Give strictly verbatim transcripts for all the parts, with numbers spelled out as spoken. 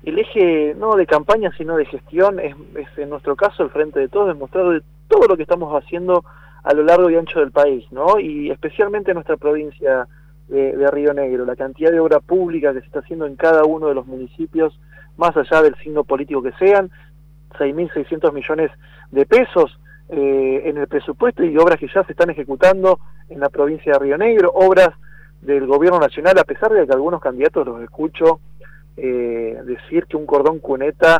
el eje no de campaña sino de gestión es, es en nuestro caso el Frente de Todos, demostrar de todo lo que estamos haciendo a lo largo y ancho del país, ¿no? Y especialmente en nuestra provincia de, de Río Negro, la cantidad de obra pública que se está haciendo en cada uno de los municipios, más allá del signo político que sean, seis mil seiscientos millones de pesos eh, en el presupuesto y obras que ya se están ejecutando en la provincia de Río Negro, obras del gobierno nacional, a pesar de que algunos candidatos los escucho eh, decir que un cordón cuneta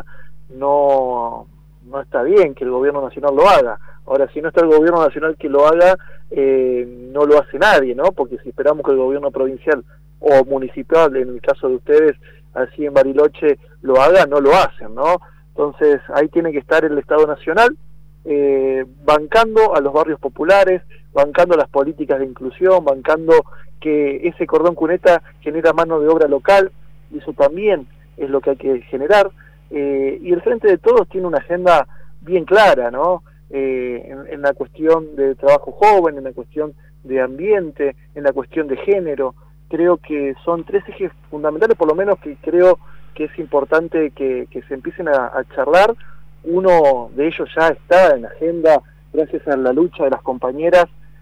no, no está bien, que el gobierno nacional lo haga. Ahora, si no está el gobierno nacional que lo haga, eh, no lo hace nadie, ¿no? Porque si esperamos que el gobierno provincial o municipal, en el caso de ustedes, así en Bariloche, lo haga, no lo hacen, ¿no? Entonces, ahí tiene que estar el Estado Nacional, eh, bancando a los barrios populares, bancando las políticas de inclusión, bancando que ese cordón cuneta genera mano de obra local, y eso también es lo que hay que generar, eh, y el Frente de Todos tiene una agenda bien clara, ¿no? Eh, en, en la cuestión de trabajo joven, en la cuestión de ambiente, en la cuestión de género. Creo que son tres ejes fundamentales, por lo menos que creo que es importante que, que se empiecen a, a charlar. Uno de ellos ya está en la agenda gracias a la lucha de las compañeras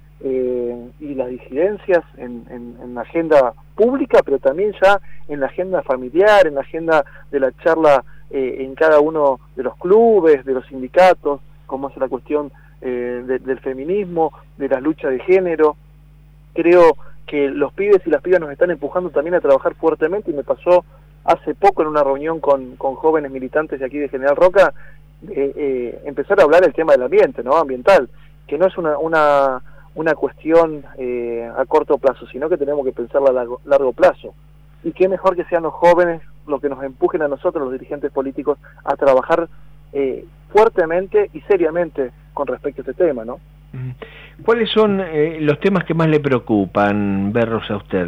eh, y las disidencias en, en, en la agenda pública, pero también ya en la agenda familiar, en la agenda de la charla eh, en cada uno de los clubes, de los sindicatos, como es la cuestión eh, de, del feminismo, de la lucha de género. Creo que los pibes y las pibas nos están empujando también a trabajar fuertemente, y me pasó hace poco en una reunión con, con jóvenes militantes de aquí de General Roca, eh, eh, empezar a hablar el tema del ambiente, ¿no? Ambiental, que no es una, una, una cuestión eh, a corto plazo, sino que tenemos que pensarla a largo, largo plazo. Y qué mejor que sean los jóvenes los que nos empujen a nosotros, los dirigentes políticos, a trabajar eh, fuertemente y seriamente con respecto a este tema, ¿no? ¿Cuáles son eh, los temas que más le preocupan, Berros, a usted?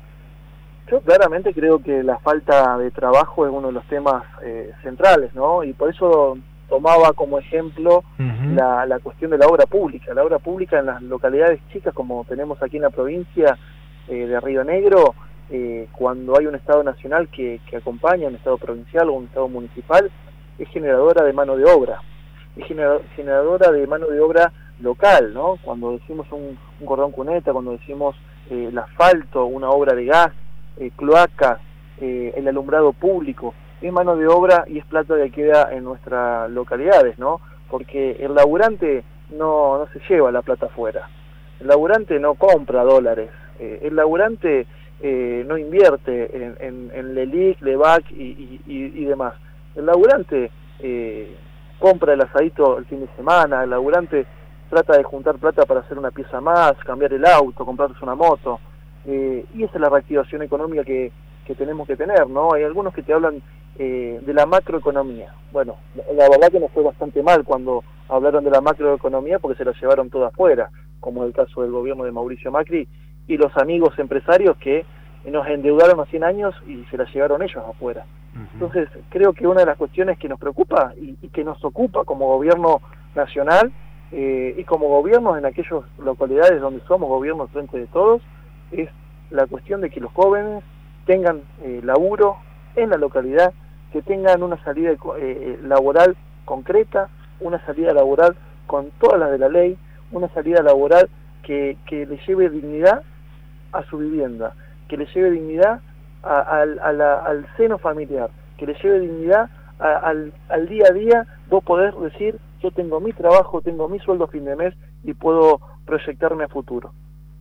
Yo claramente creo que la falta de trabajo es uno de los temas eh, centrales, ¿no? Y por eso tomaba como ejemplo uh-huh. la, la cuestión de la obra pública. La obra pública en las localidades chicas, como tenemos aquí en la provincia eh, de Río Negro, eh, cuando hay un Estado nacional que, que acompaña, un Estado provincial o un Estado municipal, es generadora de mano de obra. Es generadora de mano de obra local, ¿no? Cuando decimos un, un cordón cuneta, cuando decimos eh, el asfalto, una obra de gas, eh, cloacas, eh, el alumbrado público, es mano de obra y es plata que queda en nuestras localidades, ¿no? Porque el laburante no, no se lleva la plata afuera, el laburante no compra dólares, eh, el laburante eh, no invierte en, en, en LELIC, LEVAC y, y, y, y demás. El laburante eh, compra el asadito el fin de semana, el laburante trata de juntar plata para hacer una pieza más, cambiar el auto, comprarse una moto, eh, y esa es la reactivación económica que, que tenemos que tener, ¿no? Hay algunos que te hablan eh, de la macroeconomía. Bueno, la verdad que nos fue bastante mal cuando hablaron de la macroeconomía porque se la llevaron toda afuera, como es el caso del gobierno de Mauricio Macri y los amigos empresarios que nos endeudaron a cien años y se la llevaron ellos afuera. Uh-huh. Entonces, creo que una de las cuestiones que nos preocupa y, y que nos ocupa como gobierno nacional eh, y como gobiernos en aquellas localidades donde somos gobierno Frente de Todos, es la cuestión de que los jóvenes tengan eh, laburo en la localidad, que tengan una salida eh, laboral concreta, una salida laboral con todas las de la ley, una salida laboral que, que le lleve dignidad a su vivienda, que le lleve dignidad a, a, a la, al seno familiar, que le lleve dignidad a, al, al día a día, vos poder decir, yo tengo mi trabajo, tengo mi sueldo a fin de mes y puedo proyectarme a futuro.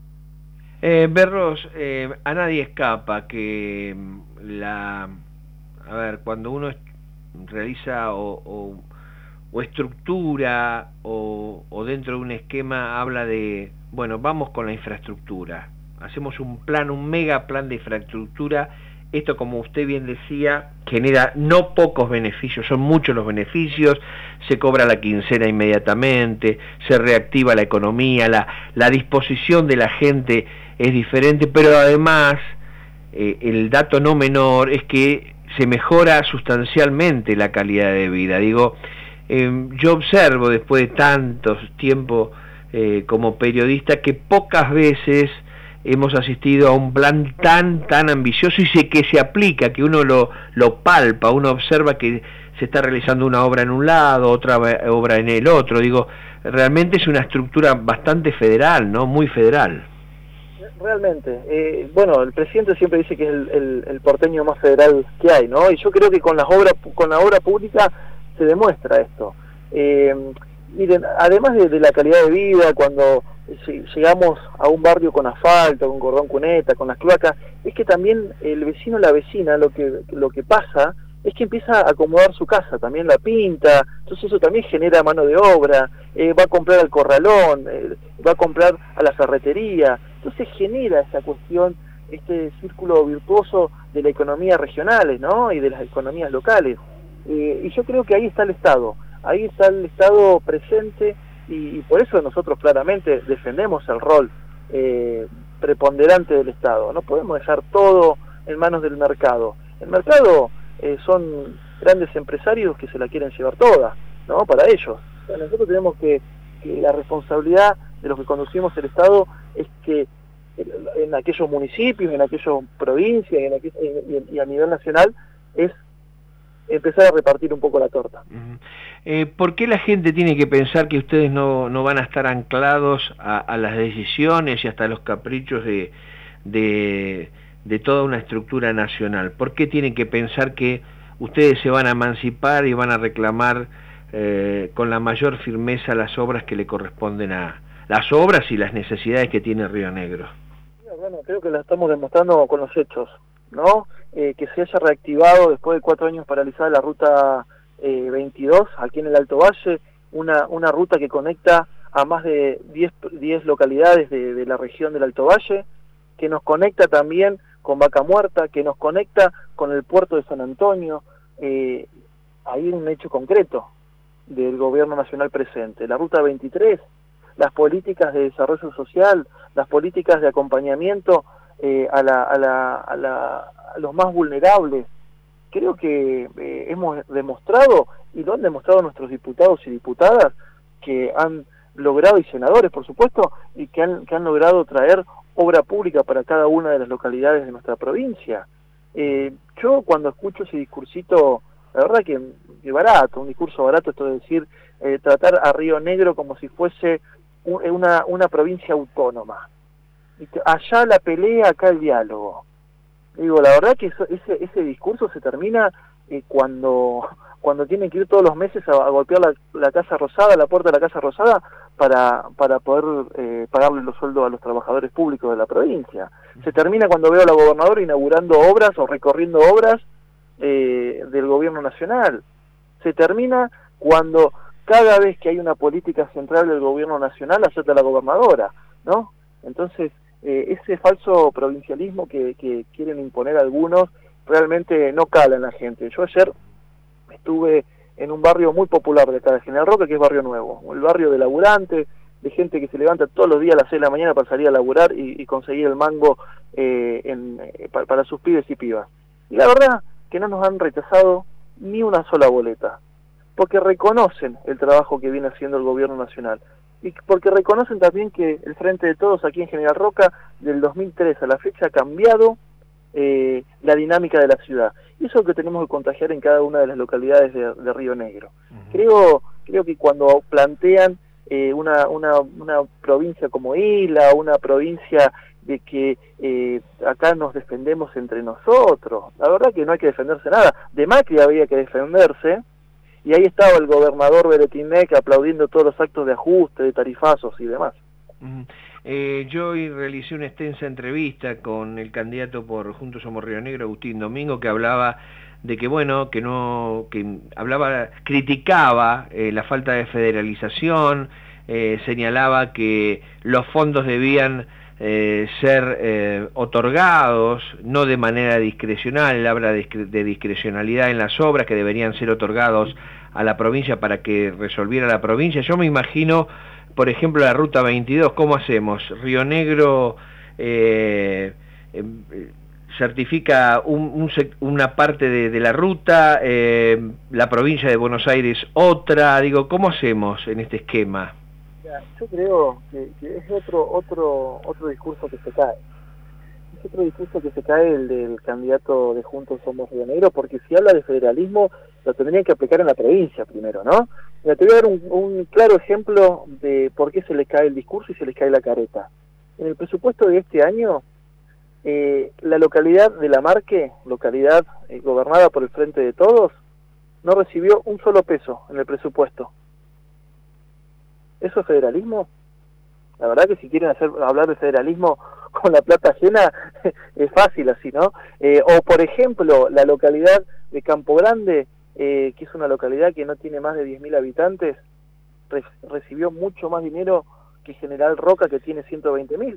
Eh, Berros, eh, a nadie escapa que la, a ver, cuando uno realiza o, o, o estructura o, o dentro de un esquema habla de, bueno, vamos con la infraestructura, hacemos un plan, un mega plan de infraestructura. Esto, como usted bien decía, genera no pocos beneficios, son muchos los beneficios, se cobra la quincena inmediatamente, se reactiva la economía, la, la disposición de la gente es diferente, pero además eh, el dato no menor es que se mejora sustancialmente la calidad de vida. Digo, eh, yo observo después de tantos tiempos eh, como periodista que pocas veces hemos asistido a un plan tan, tan ambicioso y sé que se aplica, que uno lo, lo palpa, uno observa que se está realizando una obra en un lado, otra obra en el otro. Digo, realmente es una estructura bastante federal, ¿no? Muy federal. Realmente. Eh, bueno, el presidente siempre dice que es el, el, el porteño más federal que hay, ¿no? Y yo creo que con las obras, con la obra pública se demuestra esto. Eh, miren, además de, de la calidad de vida, cuando llegamos a un barrio con asfalto, con cordón cuneta, con las cloacas, es que también el vecino o la vecina, lo que, lo que pasa es que empieza a acomodar su casa, también la pinta, entonces eso también genera mano de obra, eh, va a comprar al corralón, eh, va a comprar a la ferretería, entonces genera esa cuestión, este círculo virtuoso de la economía regionales, ¿no? Y de las economías locales, eh, y yo creo que ahí está el Estado, ahí está el Estado presente, y, y por eso nosotros claramente defendemos el rol eh, preponderante del Estado. No podemos dejar todo en manos del mercado. El mercado eh, son grandes empresarios que se la quieren llevar toda, ¿no? Para ellos. O sea, nosotros tenemos que, que la responsabilidad de los que conducimos el Estado es que en aquellos municipios, en aquellas provincias y, en aquel, y, y a nivel nacional es empezar a repartir un poco la torta. Uh-huh. eh, ¿Por qué la gente tiene que pensar que ustedes no, no van a estar anclados a, a las decisiones y hasta los caprichos de, de, de toda una estructura nacional? ¿Por qué tienen que pensar que ustedes se van a emancipar y van a reclamar eh, con la mayor firmeza las obras que le corresponden a las obras y las necesidades que tiene Río Negro? Bueno, creo que la estamos demostrando con los hechos, ¿no? Eh, que se haya reactivado después de cuatro años paralizada la ruta eh, veintidós, aquí en el Alto Valle, una, una ruta que conecta a más de diez localidades de, de la región del Alto Valle, que nos conecta también con Vaca Muerta, que nos conecta con el puerto de San Antonio. Eh, hay un hecho concreto del gobierno nacional presente. La ruta veintitrés, las políticas de desarrollo social, las políticas de acompañamiento eh, a, la, a, la, a, la, a los más vulnerables. Creo que eh, hemos demostrado, y lo han demostrado nuestros diputados y diputadas, que han logrado, y senadores por supuesto, y que han, que han logrado traer obra pública para cada una de las localidades de nuestra provincia. Eh, yo cuando escucho ese discursito, la verdad que, que barato, un discurso barato, esto de decir, eh, tratar a Río Negro como si fuese una, una provincia autónoma. Allá la pelea, acá el diálogo. Digo, la verdad que eso, ese, ese discurso se termina eh, cuando, cuando tienen que ir todos los meses a, a golpear la, la Casa Rosada, la puerta de la Casa Rosada, para, para poder eh, pagarle los sueldos a los trabajadores públicos de la provincia. Se termina cuando veo a la gobernadora inaugurando obras o recorriendo obras eh, del gobierno nacional. Se termina cuando cada vez que hay una política central del gobierno nacional acepta la gobernadora, ¿no? Entonces, eh, ese falso provincialismo que, que quieren imponer algunos realmente no cala en la gente. Yo ayer estuve en un barrio muy popular de acá de General Roca, que es Barrio Nuevo, el barrio de laburantes, de gente que se levanta todos los días a las seis de la mañana para salir a laburar y, y conseguir el mango eh, en, eh, para, para sus pibes y pibas. Y la verdad que no nos han rechazado ni una sola boleta, porque reconocen el trabajo que viene haciendo el gobierno nacional, y porque reconocen también que el Frente de Todos aquí en General Roca, del dos mil tres a la fecha, ha cambiado eh, la dinámica de la ciudad. Y eso es lo que tenemos que contagiar en cada una de las localidades de, de Río Negro. Uh-huh. Creo, creo que cuando plantean eh, una, una, una provincia como Isla, una provincia de que eh, acá nos defendemos entre nosotros, la verdad que no hay que defenderse nada. De Macri había que defenderse, y ahí estaba el gobernador Beretinec aplaudiendo todos los actos de ajuste, de tarifazos y demás. Uh-huh. Eh, yo hoy realicé una extensa entrevista con el candidato por Juntos Somos Río Negro, Agustín Domingo, que hablaba de que, bueno, que no, que hablaba, criticaba eh, la falta de federalización, eh, señalaba que los fondos debían eh, ser eh, otorgados, no de manera discrecional. Él habla de, de discrecionalidad en las obras que deberían ser otorgados a la provincia para que resolviera la provincia. Yo me imagino, por ejemplo, la ruta veintidós, ¿cómo hacemos? Río Negro eh, eh, certifica un, un, una parte de, de la ruta, eh, la provincia de Buenos Aires otra, digo, ¿cómo hacemos en este esquema? Yo creo que, que es otro, otro, otro discurso que se cae. es otro discurso que se cae el del candidato de Juntos Somos Río Negro, porque si habla de federalismo, lo tendrían que aplicar en la provincia primero, ¿no? Mira, te voy a dar un, un claro ejemplo de por qué se les cae el discurso y se les cae la careta. En el presupuesto de este año, eh, la localidad de La Marque, localidad eh, gobernada por el Frente de Todos, no recibió un solo peso en el presupuesto. ¿Eso es federalismo? La verdad que si quieren hacer hablar de federalismo con la plata llena, es fácil así, ¿no? Eh, o, por ejemplo, la localidad de Campo Grande, eh, que es una localidad que no tiene más de diez mil habitantes, re recibió mucho más dinero que General Roca, que tiene ciento veinte mil.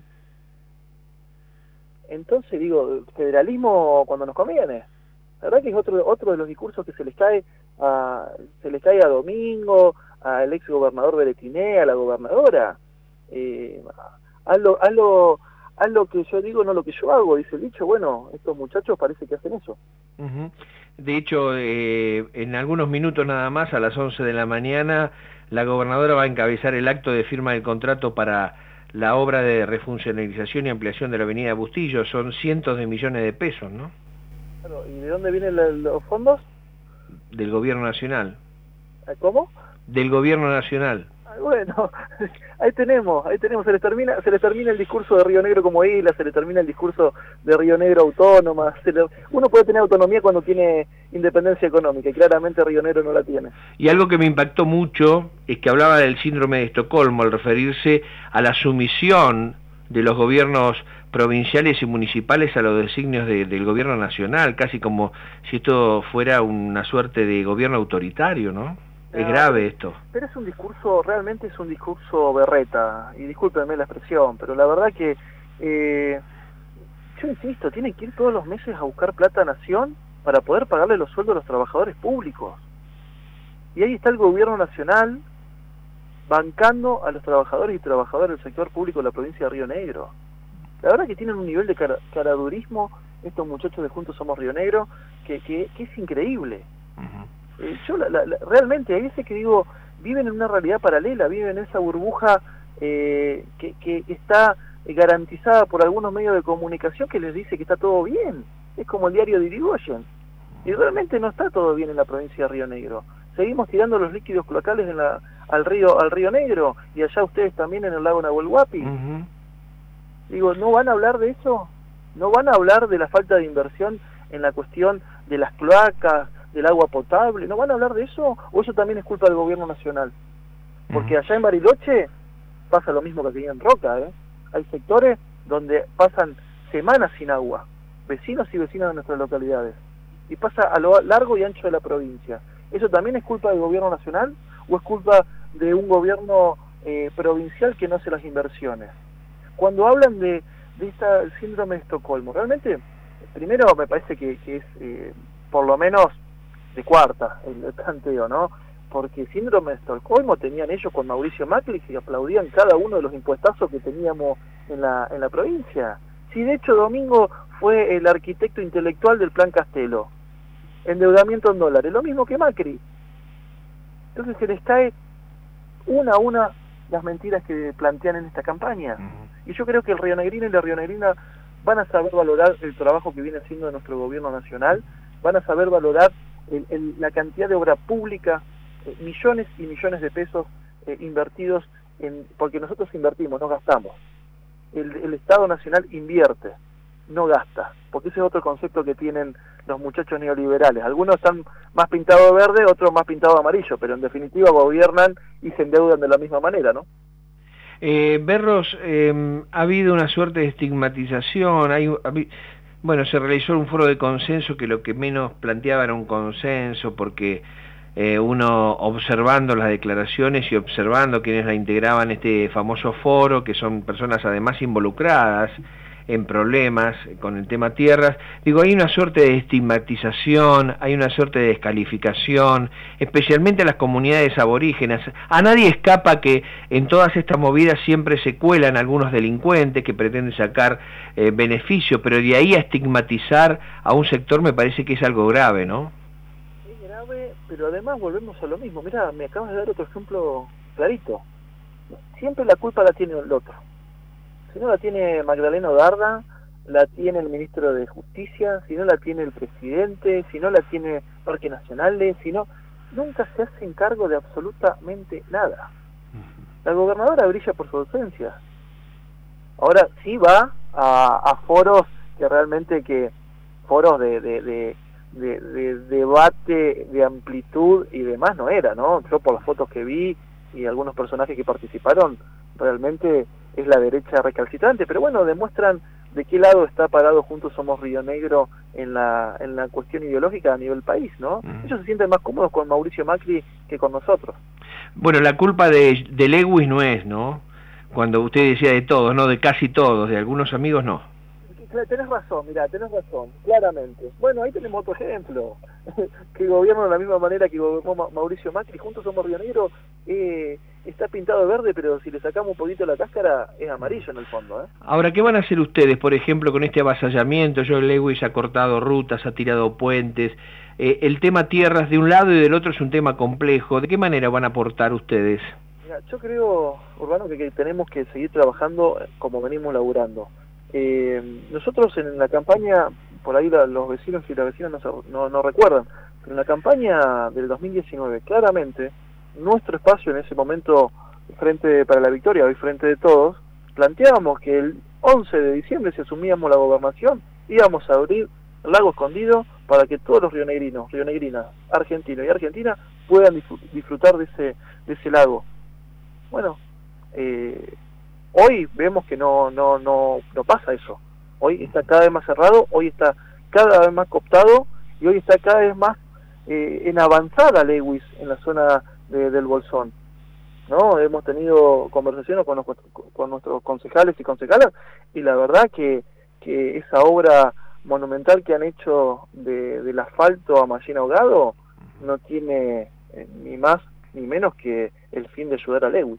Entonces, digo, federalismo cuando nos conviene. La verdad que es otro otro de los discursos que se les cae a, se les cae a Domingo, al ex gobernador Beretiné, a la gobernadora. Eh, haz, lo, haz, lo, haz lo que yo digo, no lo que yo hago, dice el dicho. Bueno, estos muchachos parece que hacen eso. Uh-huh. De hecho, eh, en algunos minutos nada más, a las once de la mañana, la gobernadora va a encabezar el acto de firma del contrato para la obra de refuncionalización y ampliación de la avenida Bustillo. Son cientos de millones de pesos, ¿no? Claro, ¿y de dónde vienen la, los fondos? Del gobierno nacional. ¿Cómo? Del gobierno nacional. Bueno, ahí tenemos, ahí tenemos, se les termina, se les termina el discurso de Río Negro como isla, se les termina el discurso de Río Negro autónoma, se le, uno puede tener autonomía cuando tiene independencia económica, y claramente Río Negro no la tiene. Y algo que me impactó mucho es que hablaba del síndrome de Estocolmo al referirse a la sumisión de los gobiernos provinciales y municipales a los designios de, del gobierno nacional, casi como si esto fuera una suerte de gobierno autoritario, ¿no? Es grave esto. Pero es un discurso, realmente es un discurso berreta, y discúlpenme la expresión, pero la verdad que, eh, yo insisto, tienen que ir todos los meses a buscar plata a Nación para poder pagarle los sueldos a los trabajadores públicos. Y ahí está el gobierno nacional bancando a los trabajadores y trabajadoras del sector público de la provincia de Río Negro. La verdad que tienen un nivel de cara, caradurismo estos muchachos de Juntos Somos Río Negro que, que, que es increíble. Uh-huh. Eh, yo la, la, la, realmente hay veces que digo, viven en una realidad paralela, viven en esa burbuja eh, que, que, que está garantizada por algunos medios de comunicación que les dice que está todo bien. Es como el diario de Irigoyen. Y realmente no está todo bien en la provincia de Río Negro. Seguimos tirando los líquidos cloacales en la, al río al río Negro, y allá ustedes también en el lago Nahuel Huapi. Uh-huh. Digo, ¿no van a hablar de eso? ¿No van a hablar de la falta de inversión en la cuestión de las cloacas, del agua potable? ¿No van a hablar de eso? ¿O eso también es culpa del gobierno nacional? Porque allá en Bariloche pasa lo mismo que aquí en Roca, ¿eh? Hay sectores donde pasan semanas sin agua, vecinos y vecinas de nuestras localidades, y pasa a lo largo y ancho de la provincia. ¿Eso también es culpa del gobierno nacional o es culpa de un gobierno eh, provincial que no hace las inversiones? Cuando hablan de, de esta el síndrome de Estocolmo, realmente, primero me parece que, que es eh, por lo menos de cuarta el planteo, ¿no? Porque síndrome de Estocolmo tenían ellos con Mauricio Macri, que aplaudían cada uno de los impuestazos que teníamos en la, en la provincia. Sí, de hecho Domingo fue el arquitecto intelectual del Plan Castelo, endeudamiento en dólares, lo mismo que Macri. Entonces se les cae una a una las mentiras que plantean en esta campaña. Uh-huh. Y yo creo que el rionegrino y la rionegrina van a saber valorar el trabajo que viene haciendo nuestro gobierno nacional, van a saber valorar el, el, la cantidad de obra pública, eh, millones y millones de pesos eh, invertidos, en, porque nosotros invertimos, no gastamos. El, el Estado Nacional invierte, no gasta, porque ese es otro concepto que tienen los muchachos neoliberales. Algunos están más pintados de verde, otros más pintados de amarillo, pero en definitiva gobiernan y se endeudan de la misma manera, ¿no? Eh, Berros, eh, ha habido una suerte de estigmatización, hay, hay, bueno, se realizó un foro de consenso que lo que menos planteaba era un consenso, porque eh, uno observando las declaraciones y observando quienes la integraban este famoso foro, que son personas además involucradas en problemas con el tema tierras, digo, hay una suerte de estigmatización, hay una suerte de descalificación, especialmente a las comunidades aborígenas. A nadie escapa que en todas estas movidas siempre se cuelan algunos delincuentes que pretenden sacar eh, beneficio, pero de ahí a estigmatizar a un sector me parece que es algo grave, ¿no? Es grave, pero además volvemos a lo mismo. Mirá, me acabas de dar otro ejemplo clarito. Siempre la culpa la tiene el otro. Si no la tiene Magdalena Odarda, la tiene el ministro de Justicia, si no la tiene el presidente, si no la tiene Parques Nacionales, si no, nunca se hacen cargo de absolutamente nada. La gobernadora brilla por su ausencia. Ahora sí va a, a foros que realmente que foros de, de, de, de, de debate de amplitud y demás no era, ¿no? Yo por las fotos que vi y algunos personajes que participaron, realmente es la derecha recalcitrante, pero bueno, demuestran de qué lado está parado Juntos Somos Río Negro en la en la cuestión ideológica a nivel país, ¿no? Mm. Ellos se sienten más cómodos con Mauricio Macri que con nosotros. Bueno, la culpa de, de Lewis no es, ¿no? Cuando usted decía de todos, no, de casi todos, de algunos amigos no. Tenés razón, mirá, tenés razón, claramente. Bueno, ahí tenemos otro ejemplo, que gobiernan de la misma manera que gobernó Ma Mauricio Macri, Juntos Somos Río Negro, eh, está pintado de verde, pero si le sacamos un poquito la cáscara, es amarillo en el fondo, ¿eh? Ahora, ¿qué van a hacer ustedes, por ejemplo, con este avasallamiento? Joe Lewis ha cortado rutas, ha tirado puentes, eh, el tema tierras de un lado y del otro es un tema complejo. ¿De qué manera van a aportar ustedes? Mira, yo creo, Urbano, que, que tenemos que seguir trabajando como venimos laburando. Eh, nosotros en la campaña, por ahí la, los vecinos y las vecinas no, no, no recuerdan, pero en la campaña del dos mil diecinueve, claramente, nuestro espacio en ese momento, Frente para la Victoria, hoy Frente de Todos, planteábamos que el once de diciembre, si asumíamos la gobernación, íbamos a abrir el Lago Escondido para que todos los rionegrinos, rionegrinas, argentinos y argentinas puedan disfrutar de ese, de ese lago. Bueno, eh, hoy vemos que no, no, no, no pasa eso. Hoy está cada vez más cerrado, hoy está cada vez más cooptado y hoy está cada vez más eh, en avanzada Lewis en la zona de, del Bolsón, ¿no? Hemos tenido conversaciones con, los, con nuestros concejales y concejalas y la verdad que, que esa obra monumental que han hecho de, del asfalto a Mallín Ahogado no tiene eh, ni más ni menos que el fin de ayudar a Lewis.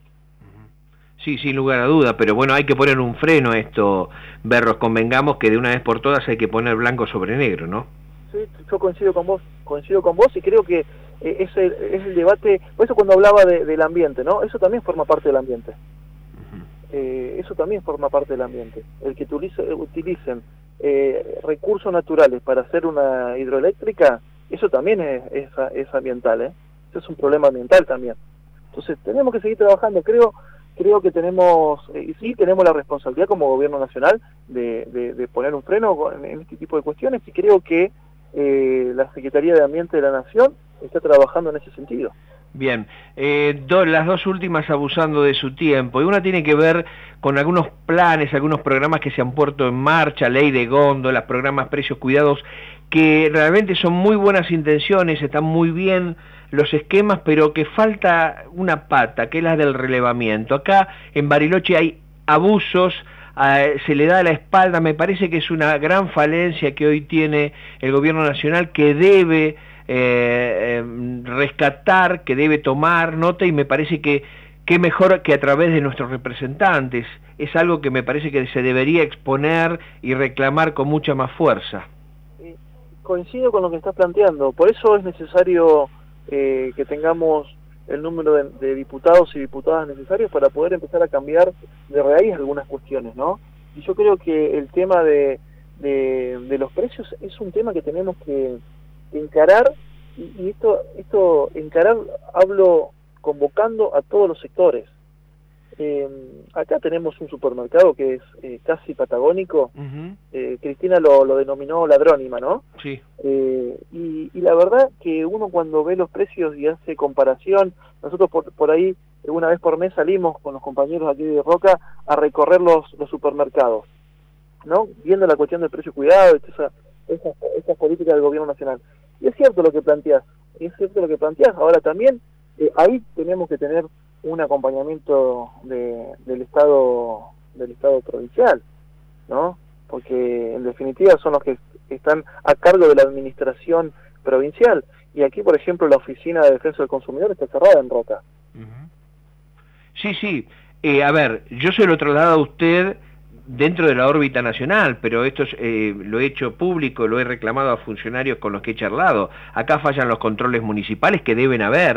Sí, sin lugar a duda, pero bueno, hay que poner un freno a esto, Berros, convengamos que de una vez por todas hay que poner blanco sobre negro, ¿no? Sí, yo coincido con vos, coincido con vos y creo que eh, ese es el debate, por eso cuando hablaba de, del ambiente, ¿no? Eso también forma parte del ambiente. Uh-huh. eh, eso también forma parte del ambiente. El que utilice, utilicen eh, recursos naturales para hacer una hidroeléctrica, eso también es, es, es ambiental, ¿eh? Eso es un problema ambiental también. Entonces tenemos que seguir trabajando, creo... Creo que tenemos, y eh, sí tenemos la responsabilidad como gobierno nacional de, de, de poner un freno en, en este tipo de cuestiones y creo que eh, la Secretaría de Ambiente de la Nación está trabajando en ese sentido. Bien, eh, do, las dos últimas abusando de su tiempo, y una tiene que ver con algunos planes, algunos programas que se han puesto en marcha, ley de góndolas, programas precios cuidados, que realmente son muy buenas intenciones, están muy bien los esquemas, pero que falta una pata, que es la del relevamiento. Acá en Bariloche hay abusos, eh, se le da la espalda, me parece que es una gran falencia que hoy tiene el gobierno nacional, que debe eh, eh, rescatar, que debe tomar nota, y me parece que qué mejor que a través de nuestros representantes. Es algo que me parece que se debería exponer y reclamar con mucha más fuerza. Coincido con lo que estás planteando, por eso es necesario Eh, que tengamos el número de, de diputados y diputadas necesarios para poder empezar a cambiar de raíz algunas cuestiones, ¿no? Y yo creo que el tema de, de, de los precios es un tema que tenemos que, que encarar, y, y esto, esto encarar hablo convocando a todos los sectores. Eh, acá tenemos un supermercado que es eh, casi patagónico. Uh-huh. eh, Cristina lo, lo denominó ladrónima, ¿no? Sí. Eh, y, y la verdad que uno cuando ve los precios y hace comparación, nosotros por, por ahí una vez por mes salimos con los compañeros aquí de Roca a recorrer los, los supermercados, ¿no? Viendo la cuestión del precio cuidado, esa, esas, esas políticas del gobierno nacional. Y es cierto lo que planteás, es cierto lo que planteás. Ahora también eh, ahí tenemos que tener un acompañamiento de, del Estado del Estado provincial, ¿no? Porque en definitiva son los que están a cargo de la administración provincial. Y aquí, por ejemplo, la Oficina de Defensa del Consumidor está cerrada en Roca. Uh-huh. Sí, sí. Eh, a ver, yo se lo traslado a usted dentro de la órbita nacional, pero esto es, eh, lo he hecho público, lo he reclamado a funcionarios con los que he charlado. Acá fallan los controles municipales, que deben haber,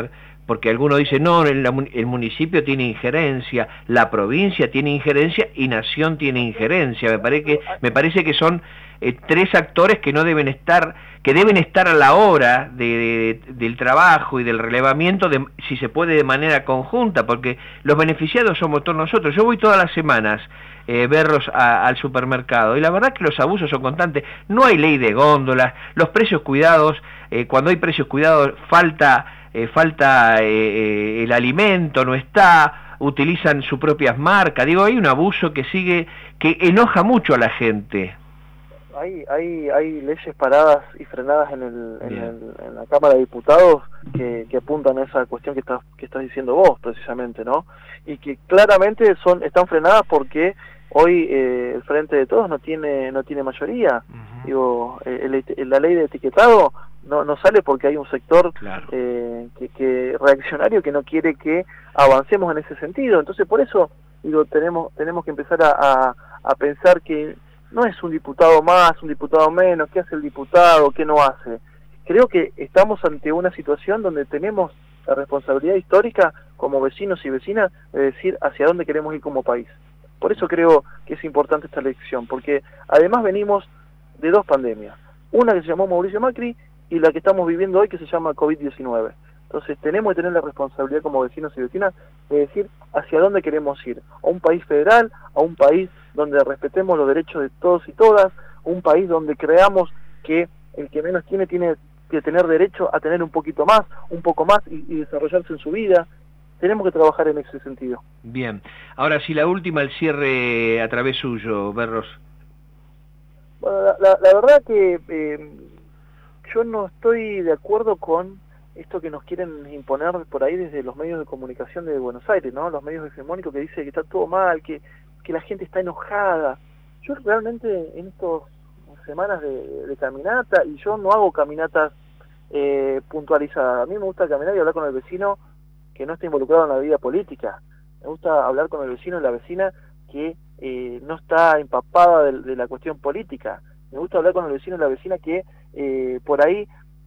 porque algunos dicen, no, el, el municipio tiene injerencia, la provincia tiene injerencia y Nación tiene injerencia. Me parece que, me parece que son eh, tres actores que no deben estar, que deben estar a la hora de, de, del trabajo y del relevamiento, de, si se puede de manera conjunta, porque los beneficiados somos todos nosotros. Yo voy todas las semanas, eh, Berros, a, al supermercado, y la verdad que los abusos son constantes. No hay ley de góndolas, los precios cuidados, eh, cuando hay precios cuidados falta... Eh, falta eh, el alimento, no está, utilizan sus propias marcas. Digo, hay un abuso que sigue, que enoja mucho a la gente. Hay, hay, hay leyes paradas y frenadas en, el, en, el, en la Cámara de Diputados que, que apuntan a esa cuestión que estás, que estás diciendo vos, precisamente, ¿no? Y que claramente son están frenadas porque hoy eh, el Frente de Todos no tiene no tiene mayoría. Uh-huh. Digo, el, el, la ley de etiquetado no no sale porque hay un sector claro. eh, que, que reaccionario que no quiere que avancemos en ese sentido. Entonces, por eso digo tenemos tenemos que empezar a, a, a pensar que no es un diputado más, un diputado menos, qué hace el diputado, qué no hace. Creo que estamos ante una situación donde tenemos la responsabilidad histórica como vecinos y vecinas de decir hacia dónde queremos ir como país. Por eso creo que es importante esta elección, porque además venimos de dos pandemias, una que se llamó Mauricio Macri y la que estamos viviendo hoy que se llama COVID diecinueve. Entonces tenemos que tener la responsabilidad como vecinos y vecinas de decir hacia dónde queremos ir, a un país federal, a un país donde respetemos los derechos de todos y todas, un país donde creamos que el que menos tiene tiene que tener derecho a tener un poquito más, un poco más y, y desarrollarse en su vida. Tenemos que trabajar en ese sentido. Bien. Ahora sí, la última, el cierre a través suyo, Berros. Bueno, la, la, la verdad que eh, yo no estoy de acuerdo con esto que nos quieren imponer por ahí desde los medios de comunicación de Buenos Aires, ¿no? Los medios hegemónicos que dicen que está todo mal, que, que la gente está enojada. Yo realmente en estas semanas de, de caminata, y yo no hago caminatas eh, puntualizadas. A mí me gusta caminar y hablar con el vecino que no está involucrado en la vida política. Me gusta hablar con el vecino y la vecina que eh, no está empapada de, de la cuestión política. Me gusta hablar con el vecino y la vecina que eh, por ahí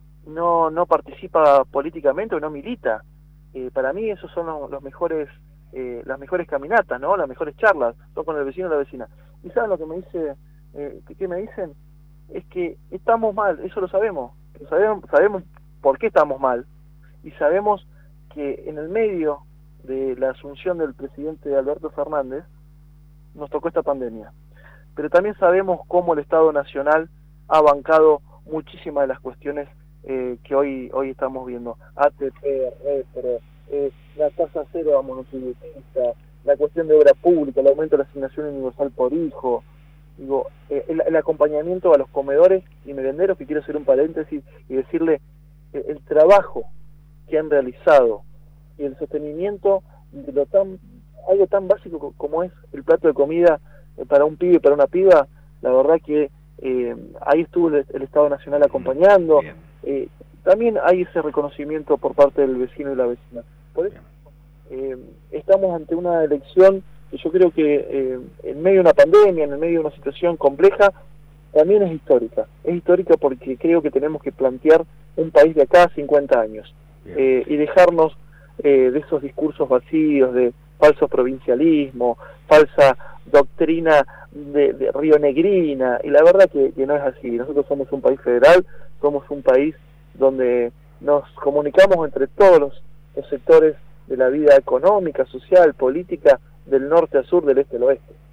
no no participa políticamente o no milita. Eh, para mí esos son los, los mejores eh, las mejores caminatas, ¿no? Las mejores charlas son con el vecino y la vecina. ¿Y saben lo que me dice? Eh, ¿Qué me dicen? Es que estamos mal, eso lo sabemos. Sabemos, sabemos por qué estamos mal y sabemos que en el medio de la asunción del presidente Alberto Fernández nos tocó esta pandemia. Pero también sabemos cómo el Estado Nacional ha bancado muchísimas de las cuestiones eh, que hoy hoy estamos viendo. A T P, retro, eh, la tasa cero a monotributistas, la cuestión de obra pública, el aumento de la asignación universal por hijo, digo, eh, el, el acompañamiento a los comedores y merenderos, que quiero hacer un paréntesis y decirle eh, el trabajo que han realizado y el sostenimiento de lo tan algo tan básico como es el plato de comida eh, para un pibe y para una piba. La verdad que eh, ahí estuvo el, el Estado Nacional acompañando. Eh, también hay ese reconocimiento por parte del vecino y la vecina. Por eso eh, estamos ante una elección que yo creo que eh, en medio de una pandemia, en el medio de una situación compleja, también es histórica. Es histórica porque creo que tenemos que plantear un país de acá a cincuenta años. Eh, y dejarnos eh, de esos discursos vacíos de falso provincialismo, falsa doctrina de, de rionegrina, y la verdad que, que no es así. Nosotros somos un país federal, somos un país donde nos comunicamos entre todos los, los sectores de la vida económica, social, política, del norte a sur, del este al oeste.